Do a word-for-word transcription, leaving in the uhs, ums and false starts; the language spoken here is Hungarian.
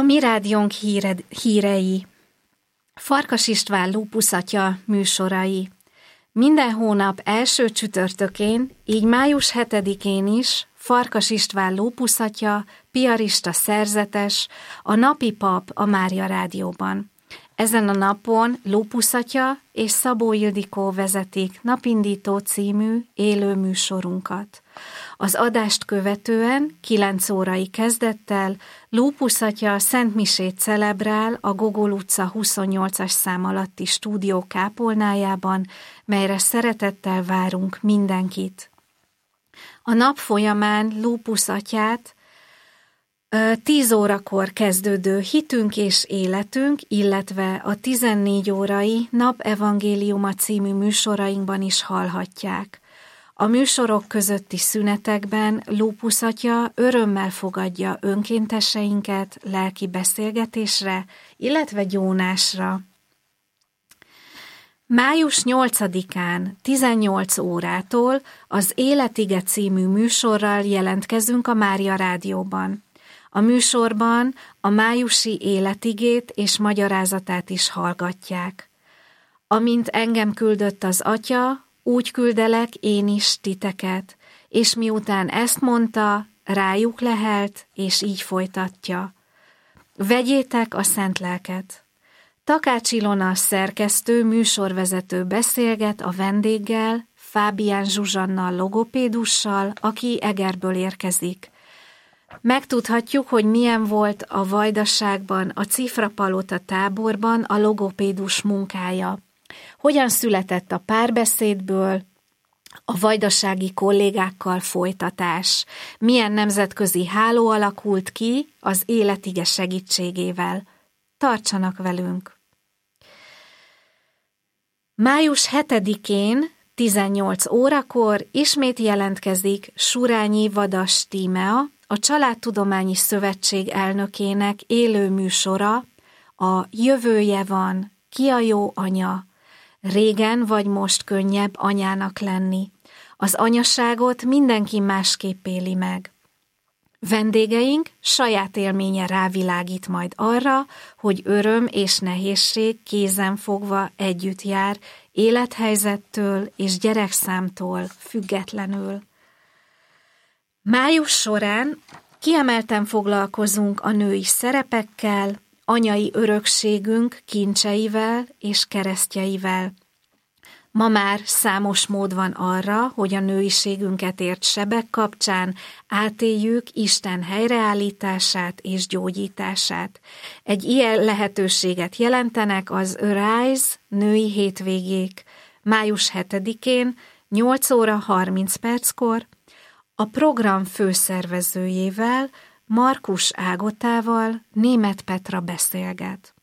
Mi rádiónk híred, hírei, Farkas István lúpuszatya műsorai. Minden hónap első csütörtökén, így május hetedikén is Farkas István lúpuszatya, piarista szerzetes, a napi pap a Mária Rádióban. Ezen a napon lúpuszatya és Szabó Ildikó vezetik Napindító című élő műsorunkat. Az adást követően kilenc órai kezdettel lúpuszatya szentmisét celebrál a Gogol utca huszonnyolcas szám alatti stúdió kápolnájában, melyre szeretettel várunk mindenkit. A nap folyamán lúpuszatyát tíz órakor kezdődő Hitünk és életünk, illetve a tizennégy órai Napevangéliuma című műsorainkban is hallhatják. A műsorok közötti szünetekben lúpuszatya örömmel fogadja önkénteseinket lelki beszélgetésre, illetve gyónásra. május nyolcadikán tizennyolc órától az Életige című műsorral jelentkezünk a Mária Rádióban. A műsorban a májusi életigét és magyarázatát is hallgatják. Amint engem küldött az Atya, úgy küldelek én is titeket, és miután ezt mondta, rájuk lehelt, és így folytatja. Vegyétek a szent lelket. Takács Ilona szerkesztő, műsorvezető beszélget a vendéggel, Fábián Zsuzsannal logopédussal, aki Egerből érkezik. Megtudhatjuk, hogy milyen volt a Vajdaságban, a Cifrapalota táborban a logopédus munkája. Hogyan született a párbeszédből a vajdasági kollégákkal folytatás? Milyen nemzetközi háló alakult ki az Életige segítségével? Tartsanak velünk! május hetedikén tizennyolc órakor ismét jelentkezik Surányi Vadas Tímea, a Családtudományi Szövetség elnökének élő műsora, a Jövője van, ki a jó anya, régen vagy most könnyebb anyának lenni. Az anyaságot mindenki másképp éli meg. Vendégeink saját élménye rávilágít majd arra, hogy öröm és nehézség kézenfogva együtt jár, élethelyzettől és gyerekszámtól függetlenül. Május során kiemelten foglalkozunk a női szerepekkel, anyai örökségünk kincseivel és keresztjeivel. Ma már számos mód van arra, hogy a nőiségünket ért sebek kapcsán átéljük Isten helyreállítását és gyógyítását. Egy ilyen lehetőséget jelentenek az Arise női hétvégék május hetedikén nyolc óra harminc perckor, a program főszervezőjével, Markus Ágotával Németh Petra beszélget.